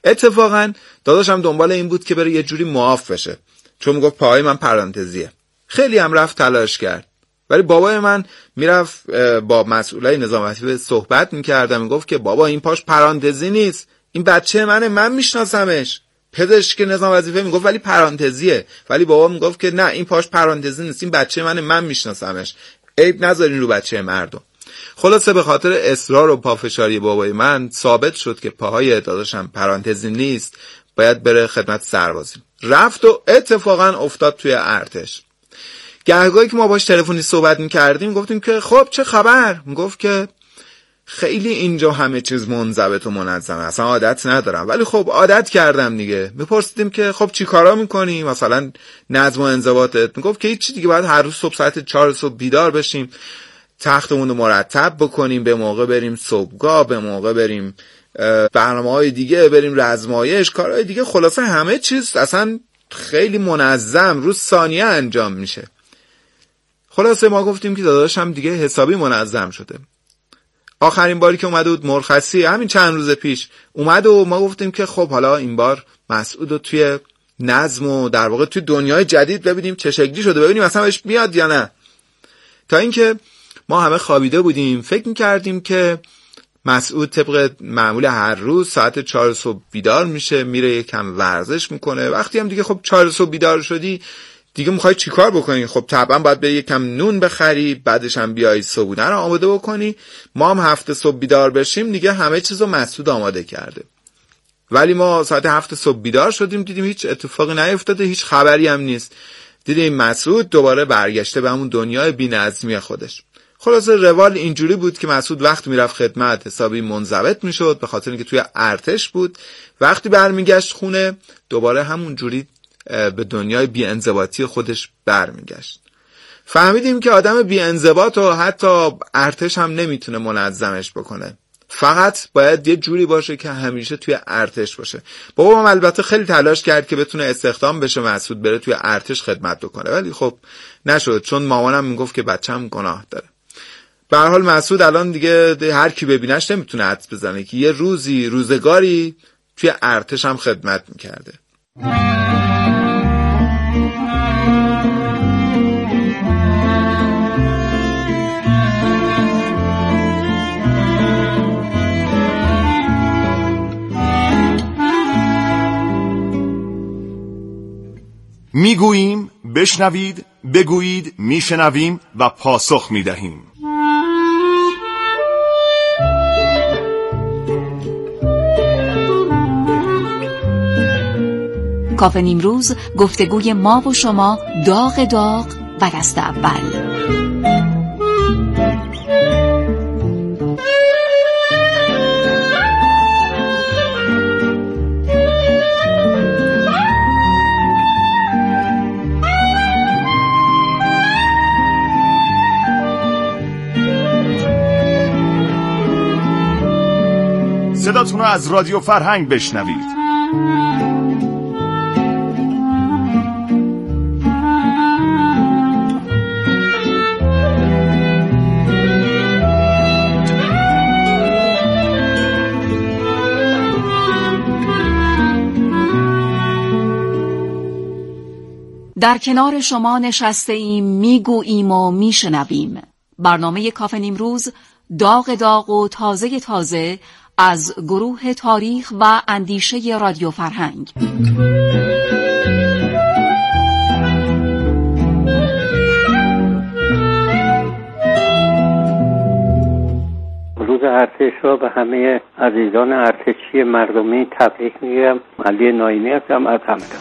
اتفاقا داداشم دنبال این بود که بره یه جوری معاف بشه، چون میگفت پاهای من پرانتزیه. خیلی هم رفت تلاش کرد، ولی بابای من میرفت با مسئولای نظام وظیفه صحبت میکرد، میگفت که بابا این پاش پرانتزی نیست، این بچه منه، من میشناسمش. پزشک نظام وظیفه میگفت ولی پرانتزیه، ولی بابا میگفت که نه این پاش پرانتزی نیست، این بچه منه، من میشناسمش، عیب نذارین رو بچه مردم. خلاصه به خاطر اصرار و پافشاری بابای من ثابت شد که پاهای داداشم پرانتزی نیست، باید بره خدمت سربازی. رفت و اتفاقا افتاد توی ارتش. گهگاهی که ما باش تلفنی صحبت میکردیم گفتیم که خب چه خبر؟ میگفت که خیلی اینجا همه چیز منضبط و منظمه، اصلا عادت ندارم، ولی خب عادت کردم دیگه. میپرسیدیم که خب چی کارا میکنی؟ مثلا نظم و انضباطت؟ میگفت که هیچی دیگه، باید هر روز صبح ساعت 4 صبح بیدار بشیم، تختمون رو مرتب بکنیم، به موقع بریم صبحگاه، به موقع بریم برنامه‌های دیگه، بریم رزمایش، کارهای دیگه. خلاصه همه چیز اصلا خیلی منظم، روز ثانیه انجام میشه. خلاصه ما گفتیم که داداشم دیگه حسابی منظم شده. آخرین باری که اومده بود مرخصی، همین چند روز پیش اومد و ما گفتیم که خب حالا این بار مسعود رو توی نظم و در واقع توی دنیای جدید ببینیم چه شکلی شده، ببینیم اصلا بهش میاد یا نه. تا اینکه ما همه خوابیده بودیم، فکر می‌کردیم که مسعود طبق معمول هر روز ساعت 4 صبح بیدار میشه، میره یکم ورزش میکنه. وقتی هم دیگه خب 4 صبح بیدار شدی دیگه میخوای چیکار بکنی؟ خب طبعا باید به یکم نون بخری، بعدش هم بیای صبحونه رو آماده بکنی. ما هم 7 صبح بیدار بشیم، دیگه همه چیزو مسعود آماده کرده. ولی ما ساعت 7 صبح بیدار شدیم، دیدیم هیچ اتفاقی نیفتاده، هیچ خبری هم نیست. دیدیم مسعود دوباره برگشته به همون دنیای بی‌نظمی خودش. خلاصه روال اینجوری بود که مسعود وقت میرفت خدمت حسابی منضبط میشد، به خاطر اینکه توی ارتش بود. وقتی برمیگشت خونه دوباره همون جوری به دنیای بی‌انضباطی خودش برمیگشت. فهمیدیم که آدم بی‌انضباط و حتی ارتش هم نمیتونه منظمش بکنه، فقط باید یه جوری باشه که همیشه توی ارتش باشه. بابام البته خیلی تلاش کرد که بتونه استخدام بشه مسعود بره توی ارتش خدمت بکنه، ولی خب نشد، چون مامانم میگفت که بچه‌م گناه داره. به هر حال مسعود الان دیگه هر کی ببینش نمیتونه حدس بزنه که یه روزگاری توی ارتش هم خدمت میکرده. میگوییم بشنوید، بگویید میشنویم و پاسخ میدهیم. کافه نیمروز، گفتگوی ما و شما، داغ و دست اول. صداتون رو از رادیو فرهنگ بشنوید. در کنار شما نشسته ایم، میگوییم و میشنویم. برنامه کافه نیمروز، داغ و تازه از گروه تاریخ و اندیشه رادیو فرهنگ. روز ارتش را به همه عزیزان ارتشی مردمی تبریک میگم. علی ناینی هستم از همدان.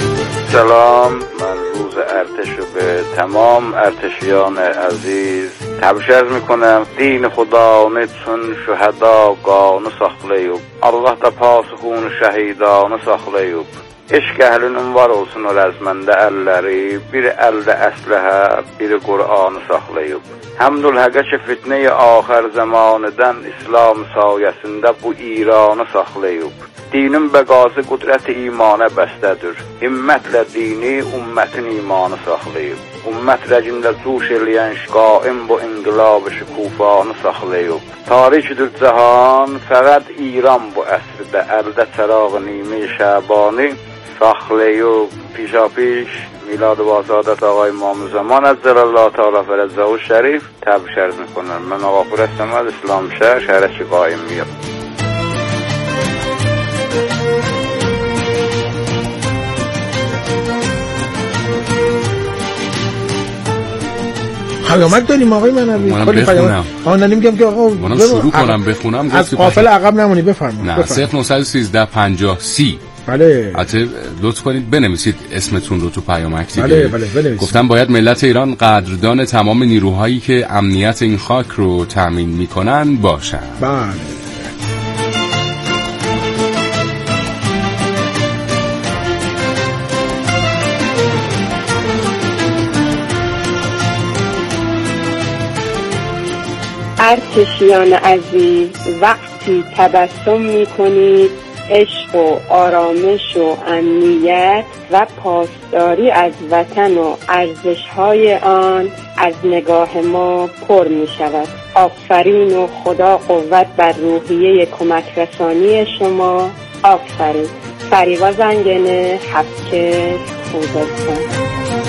سلام، من روز ارتش رو به تمام ارتشیان عزیز تبریک میکنم. دین خدا چون شهداگانه saxlayıb, Allah da pasıxunu şəhidana saxlayıb. Eşq əhlinin var olsun o rəzməndə əlləri, bir əldə əsləhə, biri Qur'anı saxlayıb. Həmdülhəqə ki fitnəyi axər zamanıdan İslam sayəsində bu İranı saxlayıb. Dinin bəqası qudrət imana bəstədir. Himmətlə dini, ümmətin imanı saxlayıb. Ümmət rəqində cuş eləyən qaim bu inqilab-ı şükufanı saxlayıb. Tarikidir cahan, fəqət İran bu əsrdə əldə çəraq-ı nimi şəbani saxlayıb. Pişapiş Milad-ı Vasadət Ağa İmam-ı Zaman Əzzəlallah Teala Fərəzzəhu Şərif təbrik ərz میکنم. من آقا پورستمد اسلام شهر شهرکی قایم میام. پیامک داریم آقای منوی؟ منم بخونم. نمیگم که آقا منم شروع کنم بخونم. از قافله عقب نمونی، بفرمایید. نه 0913 50 30. بله. البته لطف کنید بنویسید اسمتون رو تو پیامک دیگه. بله بنویسید. گفتم باید ملت ایران قدردان تمام نیروهایی که امنیت این خاک رو تامین میکنن باشن. بله. ارتشیان عزیز، وقتی تبسم میکنید عشق و آرامش و امنیت و پاسداری از وطن و ارزش‌های آن از نگاه ما پر می‌شود. آفرین و خدا قوت بر روحیه کمک رسانی شما. آفرین. فریبا زنگنه، هفکر، خوزستان.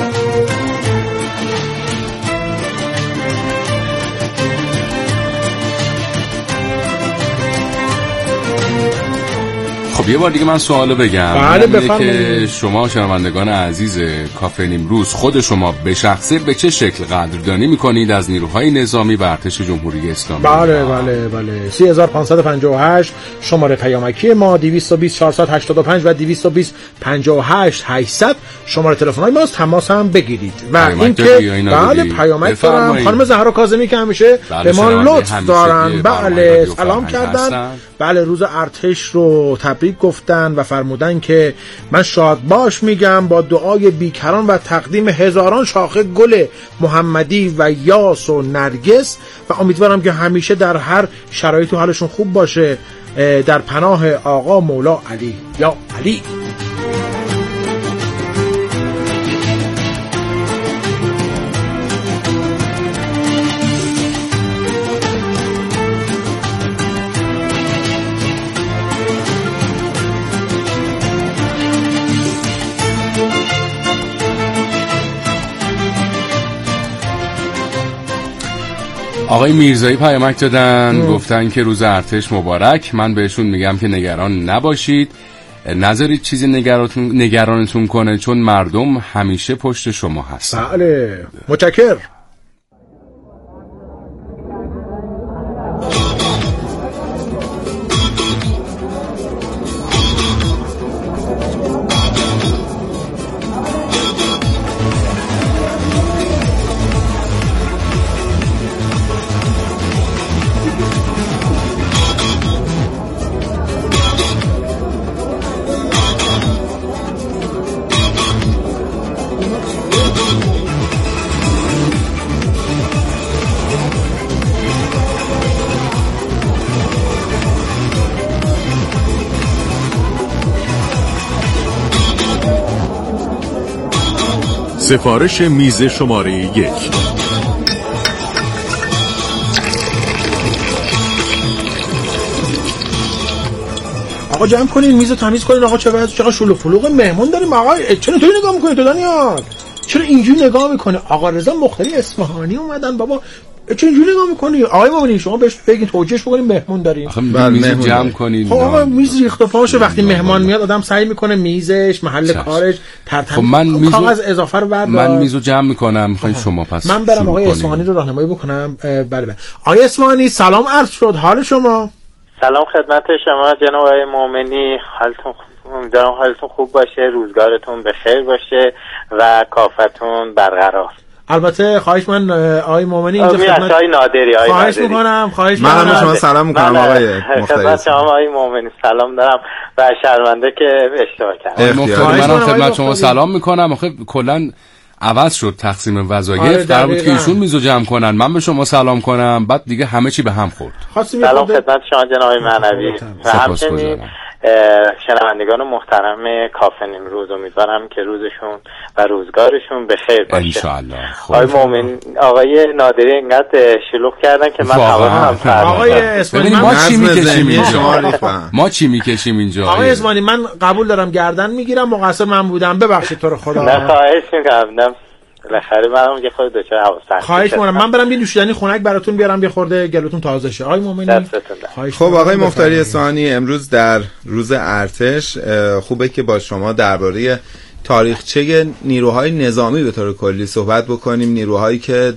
خب یه بار دیگه من سوالو بگم. بله بفرمایید. که شما شنوندگان عزیز کافه نیمروز خود شما به شخصه به چه شکل قدردانی میکنید از نیروهای نظامی و ارتش جمهوری اسلامی؟ بله 3558 شماره پیامکی ما، 220 485 و 220 58 800 شماره تلفن‌های ماست. تماس هم بگیرید. و اینکه بله پیامک دارم. خانم زهرا کاظمی که همیشه به ما لطف دارن. بله سلام کردن. بله روز ارتش رو تبریک گفتن و فرمودن که من شاد باش میگم با دعای بیکران و تقدیم هزاران شاخه گل محمدی و یاس و نرگس و امیدوارم که همیشه در هر شرایطی حالشون خوب باشه. در پناه آقا مولا علی یا علی. آقای میرزایی پیامک دادن. گفتن که روز ارتش مبارک. من بهشون میگم که نگران نباشید، نذارید چیزی نگرانتون کنه، چون مردم همیشه پشت شما هستن. بله متشکرم. سفارش میز شماره 1. آقا جمع کنین میز تمیز کنین. آقا چقدر شلو فلوق مهمون داریم. آقا چرا اینطوری نگاه میکنی تو دانیال؟ چرا اینجوری نگاه میکنه؟ آقا رضا مختاری اصفهانی اومدن بابا. چرا اینجوری نگاه میکنی؟ آقای مامونی شما بهش بگین توجیهش بکنین مهمون دارین. میز جمع کنین. خب آقا میز ریخت و پاشه. وقتی مهمان میاد آدم سعی میکنه میزش، محل کارش ترتیب. خب من کاغذ اضافه رو بردار. من میزو جمع میکنم. میخواین شما پس من برم آقای اصفهانی رو راهنمایی بکنم. بله. آقای اصفهانی سلام عرض شد. حال شما؟ سلام خدمت شما جناب آقای مومنی. امیدوارم حالتون خوب باشه، روزگارتون بخیر باشه و کافتون برقرار. البته خواهش من آقای مومنی اینجا خدمت آقای نادری خواهش میکنم منم به شما سلام میکنم آقای مفتری. شما آقای مومنی سلام دارم و شرمنده که اشتباه کردم. منم خدمت شما سلام میکنم. آخه کلا عوض شد تقسیم وظایف، قرار بود که ایشون میزو جمع کنن، من به شما سلام کنم، بعد دیگه همه چی به هم خورد. سلام خدمت شما جناب معنوی و همچنین شنوندگان محترم کافه نیمروز. امیدوارم که روزشون و روزگارشون به خیر باشه انشالله. آقای مومن آقای نادری اینقدر شلوغ کردن که من حواسم پرت. آقای اسمانی ما چی میکشیم اینجا؟ ما چی میکشیم اینجا؟ آقای اسمانی من قبول دارم گردن میگیرم، مقصر من بودم، ببخشید تو رو خدا. نه خواهش میکنم، بالاخره منم یه خود دچار حواسم. خواهش میکنم من برم یه نوشیدنی خنک براتون بیارم یه خورده گلوتون تازه شه. آقای مومنی خب آقای مفتری اصفهانی، امروز در روز ارتش خوبه که با شما درباره تاریخچه نیروهای نظامی به طور کلی صحبت بکنیم. نیروهایی که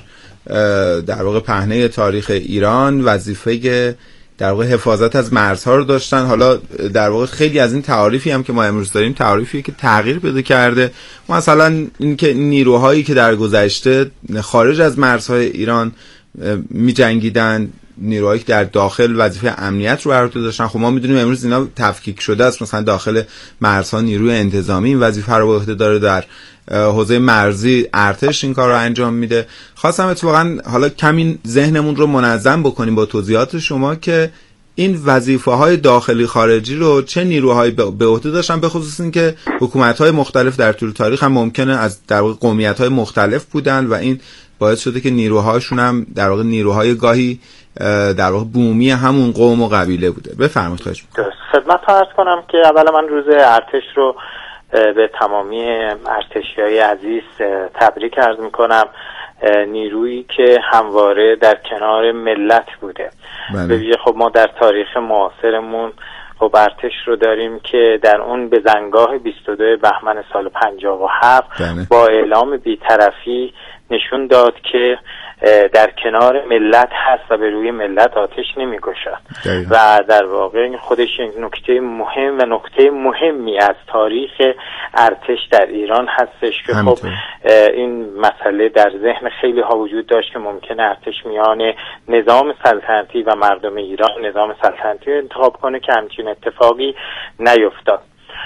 در واقع پهنه تاریخ ایران وظیفه در واقع حفاظت از مرزها رو داشتن. حالا در واقع خیلی از این تعاریفی هم که ما امروز داریم تعاریفیه که تغییر پیدا کرده. مثلا اینکه نیروهایی که در گذشته خارج از مرزهای ایران می‌جنگیدن، نیروهایی که در داخل وظیفه امنیت رو بر عهده داشتن، خب ما میدونیم امروز اینا تفکیک شده است. مثلا داخل مرزها نیروی انتظامی این وظیفه رو به عهده داره، در حوزه مرزی ارتش این کار رو انجام میده. خواستم اتفاقا حالا کمی ذهنمون رو منظم بکنیم با توضیحات شما که این وظیفه‌های داخلی خارجی رو چه نیروهایی به عهده داشتن، به خصوص اینکه حکومت‌های مختلف در طول تاریخ هم ممکنه از در واقع قومیت‌های مختلف بودن و این باعث شده که نیروهاشون هم در واقع نیروهای گاهی در واقع بومی همون قوم و قبیله بوده. بفرمایید. خواهش می‌کنم. خدمت عرض کنم که اولا من روز ارتش رو به تمامی ارتشیای عزیز تبریک عرض میکنم. نیرویی که همواره در کنار ملت بوده. به ویژه خب ما در تاریخ معاصرمون خب ارتش رو داریم که در اون به زنگاه 22 بهمن سال 57 با اعلام بی‌طرفی نشون داد که در کنار ملت هست و به روی ملت آتش نمی‌کشد و در واقع خودش نکته مهم و نکته مهمی از تاریخ ارتش در ایران هستش که خب این مسئله در ذهن خیلی ها وجود داشت که ممکنه ارتش میان نظام سلطنتی و مردم ایران نظام سلطنتی رو انتخاب کنه که همچین اتفاقی نیفتاد.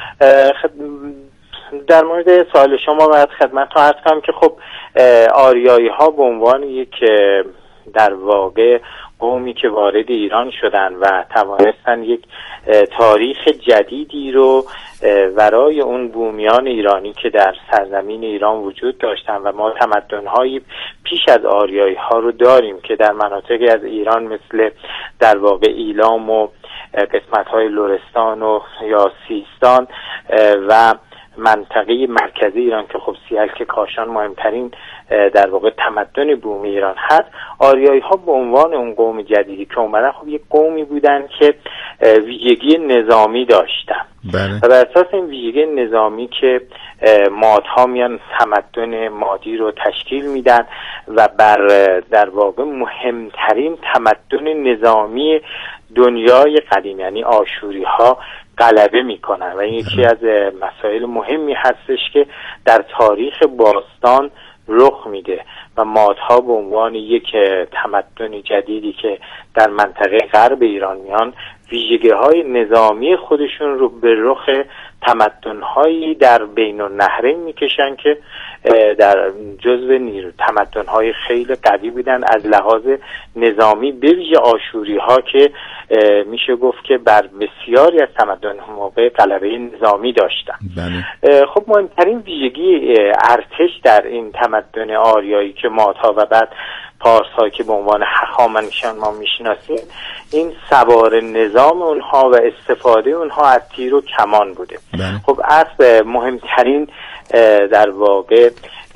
در مورد سوال شما باید خدمتتون عرض کنم که خب آریایی ها به عنوان یک در واقع قومی که وارد ایران شدن و توانستن یک تاریخ جدیدی رو ورای اون بومیان ایرانی که در سرزمین ایران وجود داشتن و ما تمدن‌هایی پیش از آریایی ها رو داریم که در مناطقی از ایران مثل در واقع ایلام و قسمت‌های لرستان و یا سیستان و منطقه مرکزی ایران که خب سیلک کاشان مهمترین در واقع تمدن بومی ایران هست. آریایی ها به عنوان اون قوم جدیدی که اومدن خب یک قومی بودن که ویژگی نظامی داشتن و بر اساس این ویژگی نظامی که مادها میان تمدن مادی رو تشکیل میدن و بر در واقع مهمترین تمدن نظامی دنیای قدیم یعنی آشوری ها غلبه میکنن و این یکی از مسائل مهمی هستش که در تاریخ باستان رخ میده و مادها به عنوان یک تمدن جدیدی که در منطقه غرب ایران میان ویژگی‌های نظامی خودشون رو به رخ تمدن‌هایی در بین النهرین میکشن که در جزو تمدن‌های خیلی قوی بودن از لحاظ نظامی، به ویژه آشوری‌ها که میشه گفت که بر بسیاری از تمدن‌ها موقع غلبه نظامی داشتن. خب مهمترین ویژگی ارتش در این تمدن آریایی که مادها و بعد پارس‌ها که به عنوان هخامنشیان ما میشناسیم این سوار نظام اونها و استفاده اونها از تیر و کمان بوده. خب اسب مهمترین در واقع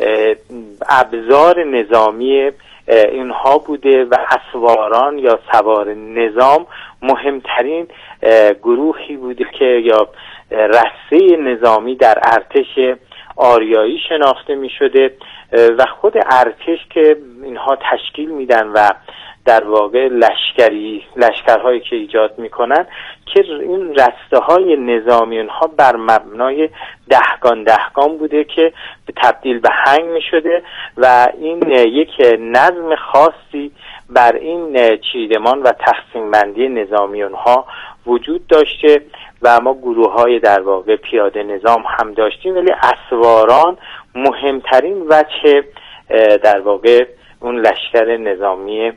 ابزار نظامی اینها بوده و اسواران یا سوار نظام مهمترین گروهی بوده که یا رسته نظامی در ارتش آریایی شناخته می شده و خود ارتش که اینها تشکیل میدن و در واقع لشکرهایی که ایجاد میکنن که این رسته‌های نظامی اونها بر مبنای دهگان بوده که تبدیل به هنگ میشده و این یک نظم خاصی بر این چیدمان و تقسیم بندی نظامی اونها وجود داشته و ما گروه‌های در واقع پیاده نظام هم داشتیم، ولی اسواران مهمترین وجه در واقع اون لشکر نظامی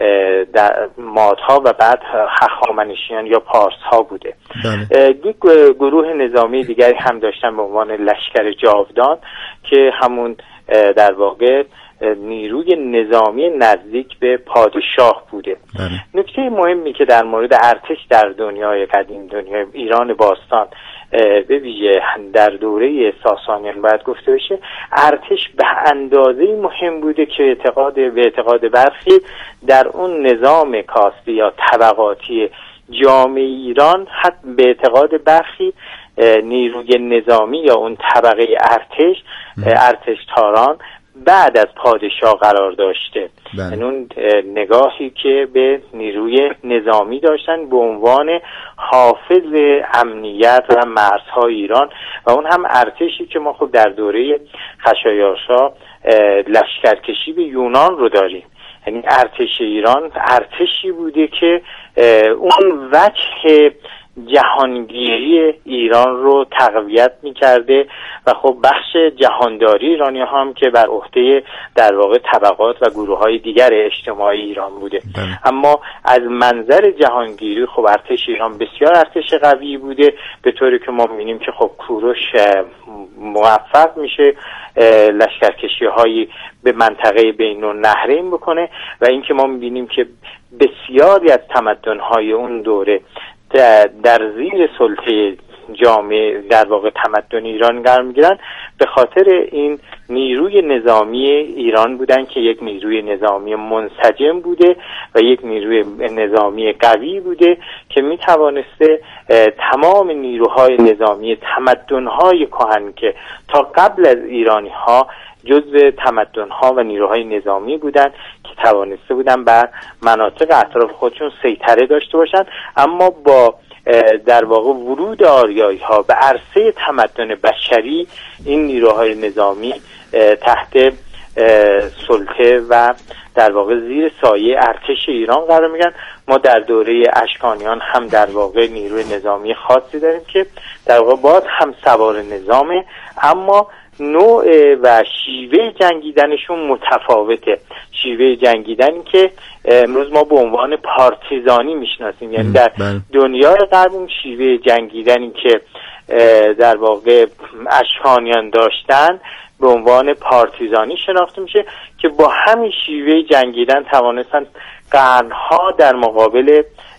مادها و بعد هخامنشیان یا پارس ها بوده. یک گروه نظامی دیگری هم داشتن به عنوان لشکر جاودان که همون در واقع نیروی نظامی نزدیک به پادشاه بوده. نکته مهمی که در مورد ارتش در دنیای قدیم، دنیای ایران باستان به ویژه در دوره ساسانیان باید گفته بشه، ارتش به اندازه مهم بوده که به اعتقاد برخی در اون نظام کاستی یا طبقاتی جامعه ایران، حتی به اعتقاد برخی نیروی نظامی یا اون طبقه ارتش تاران بعد از پادشاه قرار داشته. یعنی اون نگاهی که به نیروی نظامی داشتن به عنوان حافظ امنیت و مرزهای ایران و اون هم ارتشی که ما خب در دوره خشایارشا لشکرکشی به یونان رو داریم. یعنی ارتش ایران ارتشی بوده که اون وجه جهانگیری ایران رو تقویت می‌کرده و خب بخش جهانداری ایرانی هم که بر عهده در واقع طبقات و گروه‌های دیگر اجتماعی ایران بوده. اما از منظر جهانگیری خب ارتش ایران بسیار ارتش قوی بوده، به طوری که ما می‌بینیم که خب کوروش موفق میشه لشکرکشی‌هایی به منطقه بین‌النهرین بکنه و اینکه ما می‌بینیم که بسیاری از تمدن‌های اون دوره در زیر سلطه جامعه در واقع تمدن ایران قرار میگیرن به خاطر این نیروی نظامی ایران بودن که یک نیروی نظامی منسجم بوده و یک نیروی نظامی قوی بوده که میتوانسته تمام نیروهای نظامی تمدن‌های کهن که تا قبل از ایرانی‌ها جزء تمدن‌ها و نیروهای نظامی بودن که توانسته بودن بر مناطق اطراف خودشون سیطره داشته باشن، اما با در واقع ورود آریایی‌ها به عرصه تمدن بشری این نیروهای نظامی تحت سلطه و در واقع زیر سایه ارتش ایران قرار میگن. ما در دوره اشکانیان هم در واقع نیروی نظامی خاصی داریم که در واقع باز هم سوار نظامه، اما نوع و شیوه جنگیدنشون متفاوته. شیوه جنگیدنی که امروز ما به عنوان پارتیزانی میشناسیم، یعنی در دنیای غرب اون شیوه جنگیدنی که در واقع اشکانیان داشتن به عنوان پارتیزانی شناخته میشه که با همین شیوه جنگیدن توانستن قرنها در مقابل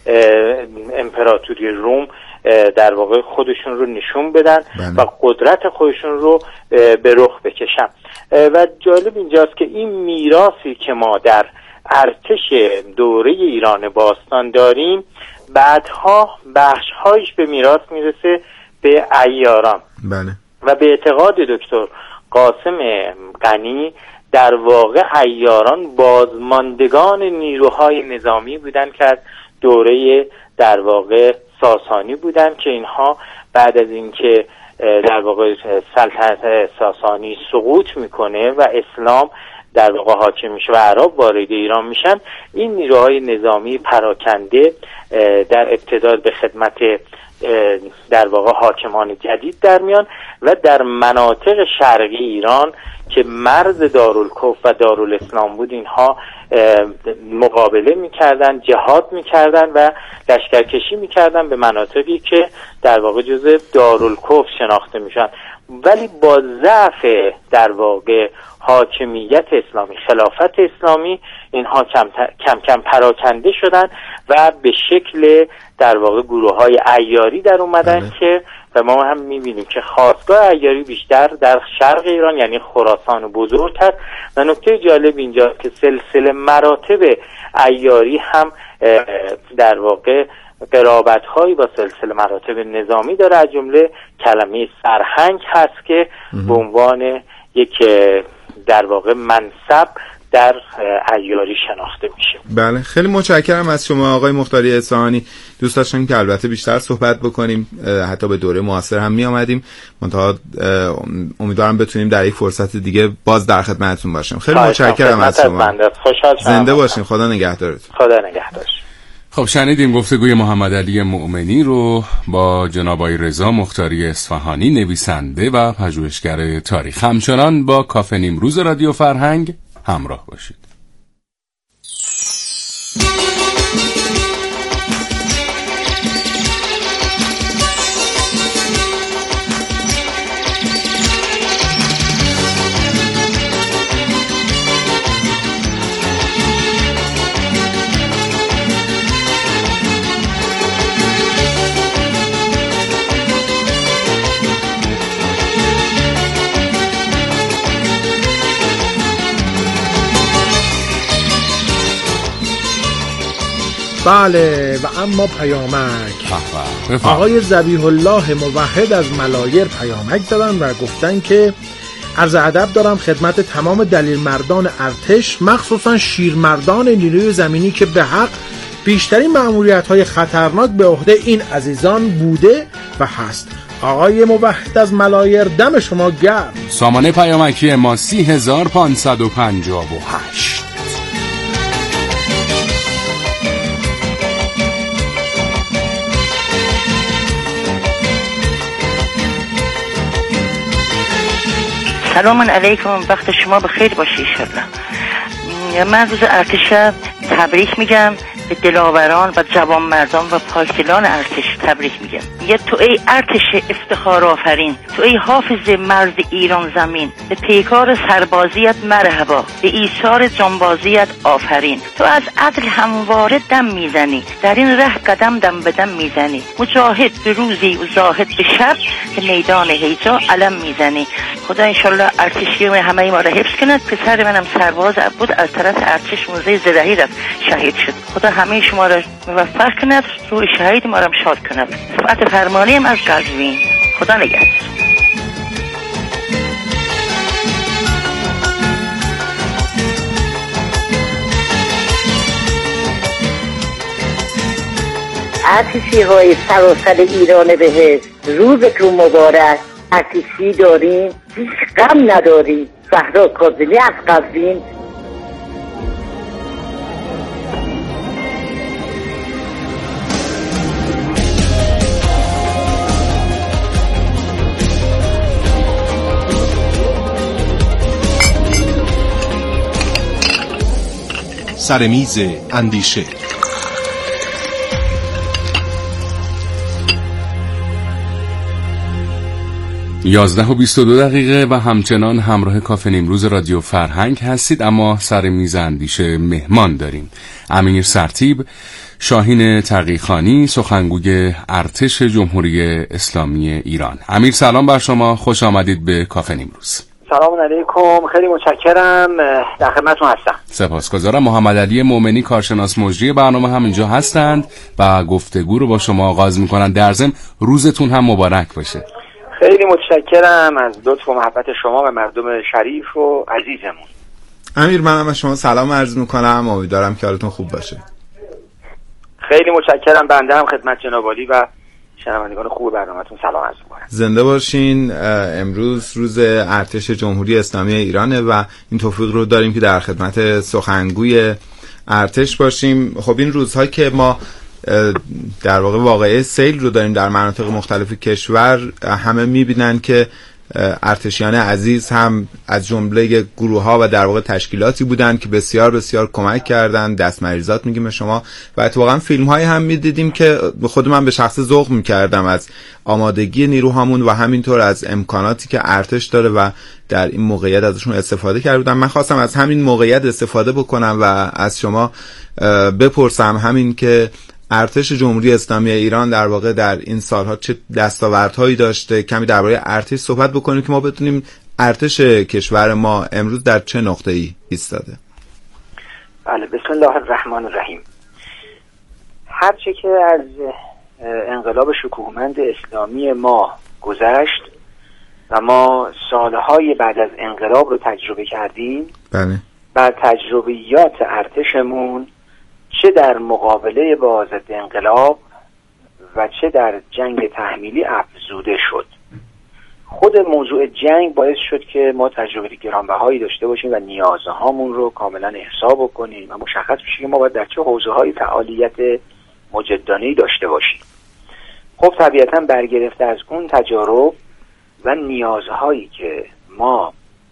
امپراتوری روم در واقع خودشون رو نشون بدن و قدرت خودشون رو به رخ بکشن. و جالب اینجاست که این میراثی که ما در ارتش دوره ایران باستان داریم بعدها بخش‌هایش به میراث میرسه به عیاران. و به اعتقاد دکتر قاسم غنی در واقع عیاران بازماندگان نیروهای نظامی بودن که از دوره در واقع ساسانی بودن که اینها بعد از اینکه در واقع سلطنت ساسانی سقوط میکنه و اسلام در واقع حاکم میشه و عرب وارد ایران میشن، این نیروهای نظامی پراکنده در ابتدا به خدمت در واقع حاکمان جدید در میان و در مناطق شرقی ایران که مرز دارالکفر و دارالاسلام بود اینها مقابله میکردن، جهاد میکردن و لشکرکشی میکردن به مناطقی که در واقع جزء دارالکفر شناخته میشن، ولی با ضعف در واقع حاکمیت اسلامی، خلافت اسلامی، اینها کم کم پراکنده شدن و به شکل در واقع گروه‌های عیاری در اومدن که و ما هم می‌بینیم که خاستگاه عیاری بیشتر در شرق ایران یعنی خراسان بزرگتر. و نکته جالب اینجاست که سلسله مراتب عیاری هم در واقع قرابت‌هایی با سلسله مراتب نظامی داره، از جمله کلمه سرهنگ هست که به عنوان یک در واقع منصب در عیاری شناخته میشه. بله، خیلی متشکرم از شما آقای مختاری اصفهانی. دوست داشتم که البته بیشتر صحبت بکنیم، حتی به دوره معاصر هم می آمدیم، منتها امیدوارم بتونیم در یک فرصت دیگه باز در خدمتتون باشیم. خیلی متشکرم از شما. زنده باشین. خدا نگهدارتون. خدا نگهدار. خب شنیدیم گفتگوی محمد علی مؤمنی رو با جناب آقای رضا مختاری اصفهانی، نویسنده و پژوهشگر تاریخ. همچنان با کافه نیمروز رادیو فرهنگ همراه باشید. بله، و اما پیامک. آقای ذبیح الله موحد از ملایر پیامک دادن و گفتن که عرض ادب دارم خدمت تمام دلیل مردان ارتش، مخصوصا شیرمردان نیروی زمینی که به حق بیشترین مأموریت‌های خطرناک به عهده این عزیزان بوده و هست. آقای موحد از ملایر دم شما گرم. سامانه پیامکی ما 30558. سلام علیکم، وقت شما بخیر باشه انشالله. من روز ارتش تبریک میگم به دلاوران و جوانمردان و پاکدلان ارتش تبریک میگم. یه تو ای ارتش افتخار آفرین، تو ای حافظ مرز ایران زمین، به پیکار سربازیت مرحبا، به ایثار جانبازیت آفرین. تو از عدل همواره دم میزنی، در این ره قدم دم به دم میزنی. مجاهد به روزی و زاهد به شب، که میدان هیجا علم میزنی. خدا انشالله ارتشی همه ما را حفظ کند. پسر منم سرباز بود، از طرف ارتش موزه زرهی رفت شهید شد. خدا همه شما را موفق کند، روح شهید ما را شاد کند. صفحت فرمانی هم از قزوین. خدا نگهدار. ارتشی های سراسر ایران بهشت، روزتون مبارک. ارتشی داریم، هیچ غم نداری. زهرا کاظمی از قزوین. سر میز اندیشه. یازده و 22 دقیقه و همچنان همراه کافه نیمروز رادیو فرهنگ هستید، اما سر میز اندیشه مهمان داریم. امیر سرتیب، شاهین تقیخانی، سخنگوی ارتش جمهوری اسلامی ایران. امیر سلام بر شما، خوش آمدید به کافه نیمروز. سلام علیکم، خیلی متشکرم، در خدمتتون هستم. سپاسگزارم. محمد علی مؤمنی، کارشناس مجری برنامه هم اینجا هستند و گفتگو رو با شما آغاز میکنن. در ضمن روزتون هم مبارک باشه. خیلی متشکرم از لطف و محبت شما به مردم شریف و عزیزمون. امیر، منم از شما سلام عرض میکنم، امیدوارم که حالتون خوب باشه. خیلی متشکرم. بنده هم خدمت جناب عالی و شنوندگان خوب برنامه‌تون سلام عرض می‌کنم. زنده باشین. امروز روز ارتش جمهوری اسلامی ایرانه و این توفیق رو داریم که در خدمت سخنگوی ارتش باشیم. خب این روزها که ما در واقع واقعه سیل رو داریم در مناطق مختلف کشور، همه می‌بینن که ارتشیان عزیز هم از جمله گروه‌ها و در واقع تشکیلاتی بودن که بسیار بسیار کمک کردن. دستمریزات میگیم به شما و اتفاقا فیلم‌هایی هم می‌دیدیم که خود من به شخص ذوق می‌کردم از آمادگی نیروهامون و همینطور از امکاناتی که ارتش داره و در این موقعیت ازشون استفاده کرده بودم. من خواستم از همین موقعیت استفاده بکنم و از شما بپرسم همین که ارتش جمهوری اسلامی ایران در واقع در این سالها چه دستاوردهایی داشته، کمی درباره ارتش صحبت بکنیم که ما بتونیم ارتش کشور ما امروز در چه نقطه‌ای ایستاده. بله، بسم الله الرحمن الرحیم. هرچه که از انقلاب شکوهمند اسلامی ما گذشت و ما سالهای بعد از انقلاب رو تجربه کردیم، بله، بر تجربیات ارتشمون چه در مقابله با ضد انقلاب و چه در جنگ تحمیلی افزوده شد. خود موضوع جنگ باعث شد که ما تجربه گرانبهایی داشته باشیم و نیازهامون رو کاملا احساب بکنیم و مشخص بشه که ما باید در چه حوزه‌های فعالیت مجدانه‌ای داشته باشیم. خب طبیعتاً برگرفته از اون تجارب و نیازهایی که ما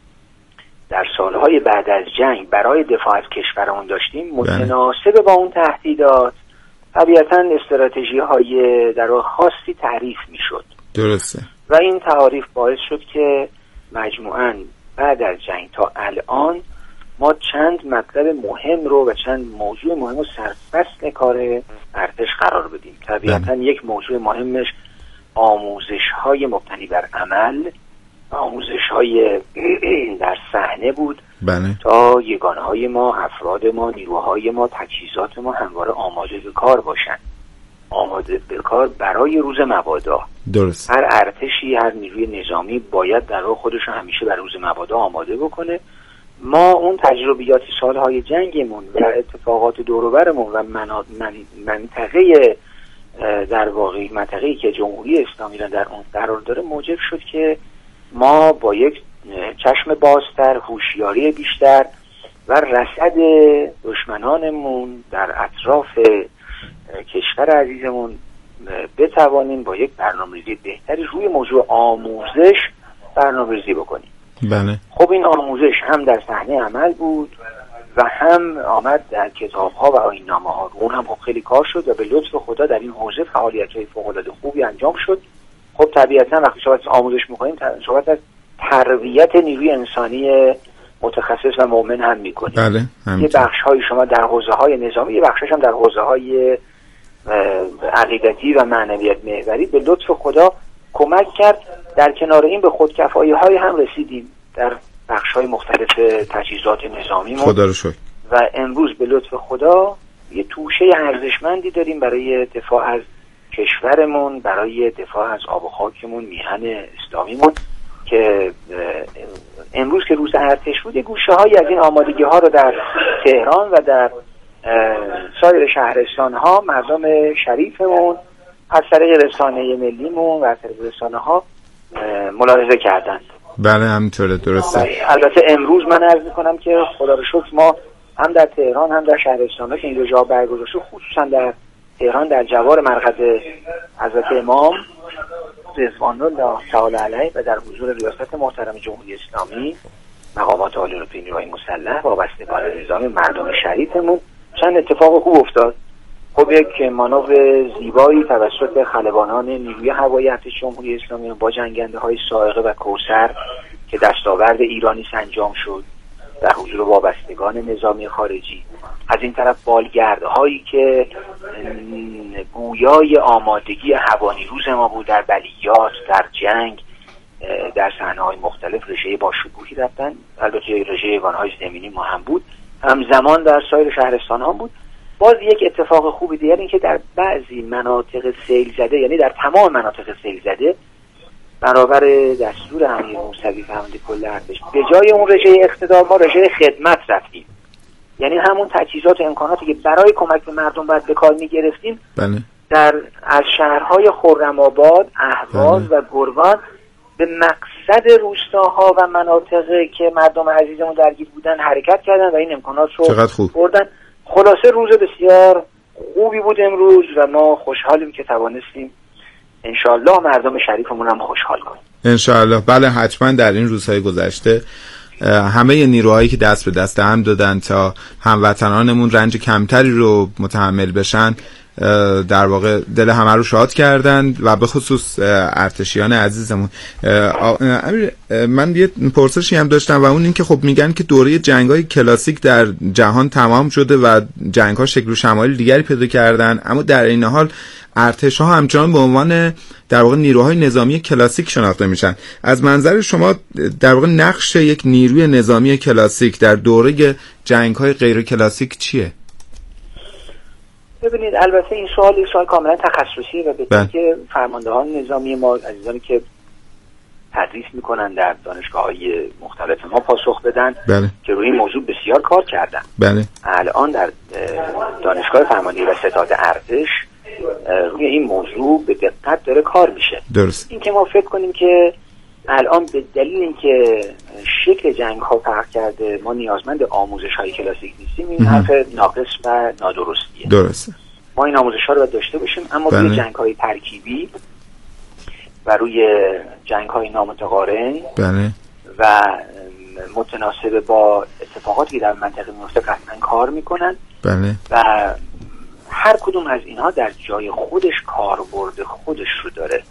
در سالهای بعد از جنگ برای دفاع از کشورمون داشتیم، متناسب با اون تهدیدات طبیعتاً استراتژی‌های در واقع خاصی تعریف می‌شد. درسته. و این تعاریف باعث شد که مجموعاً بعد از جنگ تا الان ما چند مطلب مهم رو و چند موضوع مهم رو سرفصل کار ارتش قرار بدیم. طبیعتاً یک موضوع مهمش آموزش‌های مبتنی بر عمل، آموزش‌های در صحنه بود. بله. تا یگانه‌های ما، افراد ما، نیروهای ما، تجهیزات ما همواره آماده به کار باشن. آماده به کار برای روز مبادا. درست. هر ارتشی، هر نیروی نظامی باید در واقع خودش رو همیشه برای روز مبادا آماده بکنه. ما اون تجربیات سالهای جنگمون و اتفاقات دور و برمون و منطقه در واقع منطقه‌ای که جمهوری اسلامی را در اون قرار داره موجب شد که ما با یک چشم بازتر، هوشیاری بیشتر و رصد دشمنانمون در اطراف کشور عزیزمون بتوانیم با یک برنامه‌ریزی بهتری روی موضوع آموزش برنامه‌ریزی بکنیم. بله. خب این آموزش هم در صحنه عمل بود و هم آمد در کتاب‌ها و آیین‌نامه‌ها. اون هم خب خیلی کار شد و به لطف خدا در این حوزه فعالیت‌های فوق‌العاده خوبی انجام شد. خب طبیعتاً وقتی صحبت از آموزش می‌کنیم صحبت از تربیت نیروی انسانی متخصص و مؤمن هم می‌کنیم. بله. یه بخش‌های شما در حوزه‌های نظامی، یه بخشش هم در حوزه‌های عقیدتی و معنویت محوری به لطف خدا کمک کرد. در کنار این به خودکفایی‌های هم رسیدیم در بخش‌های مختلف تجهیزات نظامی خدا رو شکر. و امروز به لطف خدا یه توشه ارزشمندی داریم برای دفاع از کشورمون، برای دفاع از آب و خاکمون، میهن اسلامیمون، که امروز که روز ارتش بود یه گوشه‌هایی از این آمادگی‌ها رو در تهران و در سایر شهرستان‌ها مردم شریفمون از طریق رسانه ملیمون و از طریق رسانه‌ها ملاحظه کردند. بله همینطوره. درسته. البته امروز من عرض می‌کنم که خدا رو شکر ما هم در تهران هم در شهرستان‌ها که این دو جا برگزار شد، خصوصا در تهران در جوار مرقد حضرت امام رضوان الله تعالی علیه و در حضور ریاست محترم جمهوری اسلامی، مقامات عالی رتبه نیروهای مسلح، وابستگان نظامی، مردم شریفمون، چند اتفاق خوب افتاد. خب یک مانور زیبایی توسط خلبانان نیروی هوایی ارتش جمهوری اسلامی با جنگنده‌های صاعقه و کوثر که دستاورد ایرانی انجام شد در حضور وابستگان نظامی خارجی، از این طرف بالگردهایی که گویای آمادگی هوانیروز ما بود در بلیات، در جنگ، در صحنه‌های مختلف رژه با شکوهی رفتن. البته رژه یگانه‌های زمینی ما هم بود، همزمان در سایر شهرستان‌ها بود. باز یک اتفاق خوبی دیگر این که در بعضی مناطق سیل زده، یعنی در تمام مناطق سیل زده، برابر دستور امیر موسوی فرمانده کل ارتش به جای اون رژه اقتدار ما رژه خدمت رفتیم. یعنی همون تجهیزات و امکاناتی که برای کمک به مردم باید به کار می‌گرفتیم، بله. از شهرهای خرم‌آباد، اهواز و گرگان به مقصد روستاها و مناطقی که مردم عزیزمون درگیر بودن حرکت کردن و این امکانات رو بردن. خلاصه روز بسیار خوبی بود امروز و ما خوشحالیم که توانستیم انشاءالله مردم شریفمون هم خوشحال کنیم. انشاءالله. بله حتما در این روزهای گذشته همه نیروهایی که دست به دست هم دادن تا هموطنانمون رنج کمتری رو متحمل بشن در واقع دل همه رو شاد کردند و به خصوص ارتشیان عزیزمون. من یه پرسشی هم داشتم و اون این که خب میگن که دوره جنگ‌های کلاسیک در جهان تمام شده و جنگ‌ها شکل و شمایل دیگری پیدا کردن، اما در این حال ارتش‌ها همچنان به عنوان در واقع نیروهای نظامی کلاسیک شناخته میشن. از منظر شما در واقع نقش یک نیروی نظامی کلاسیک در دوره جنگ‌های غیر کلاسیک چیه؟ ببینید البته این سوال کاملا تخصصی و به که فرماندهان نظامی ما عزیزانی که تدریس میکنن در دانشگاه‌های مختلف ما پاسخ بدن. بله. که روی این موضوع بسیار کار کردن. بله. الان در دانشگاه فرماندهی و ستاد ارتش روی این موضوع به دقت داره کار میشه. درست. این که ما فکر کنیم که الان به دلیل اینکه شکل جنگ ها فرق کرده ما نیازمند آموزش های کلاسیک نیستیم، این حرف ناقص و نادرستیه. درسته. ما این آموزش ها رو داشته باشیم، اما روی جنگ های ترکیبی و روی جنگ های نامتقارن و متناسب با اتفاقاتی که در منطقه میفته قطعا کار میکنن. و هر کدوم از اینها در جای خودش کاربرد خودش رو داره.